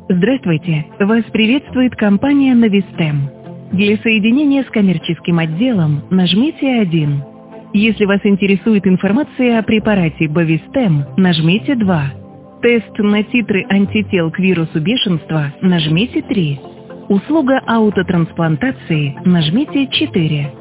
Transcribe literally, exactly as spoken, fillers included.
Здравствуйте! Вас приветствует компания Novistem. Для соединения с коммерческим отделом нажмите один. Если вас интересует информация о препарате Bovestem, нажмите два. Тест на титры антител к вирусу бешенства, нажмите три. Услуга аутотрансплантации, нажмите четыре.